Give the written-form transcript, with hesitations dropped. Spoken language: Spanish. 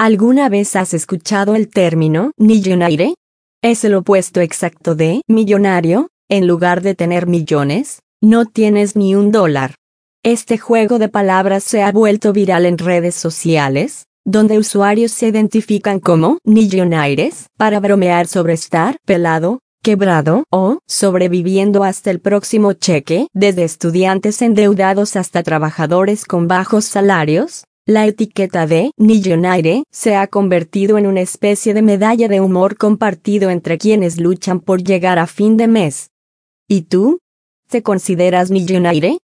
¿Alguna vez has escuchado el término millonaire? Es el opuesto exacto de millonario. En lugar de tener millones, no tienes ni $1. Este juego de palabras se ha vuelto viral en redes sociales, donde usuarios se identifican como millonaires para bromear sobre estar pelado, quebrado o sobreviviendo hasta el próximo cheque. Desde estudiantes endeudados hasta trabajadores con bajos salarios, la etiqueta de millonaire se ha convertido en una especie de medalla de humor compartido entre quienes luchan por llegar a fin de mes. ¿Y tú? ¿Te consideras millonaire?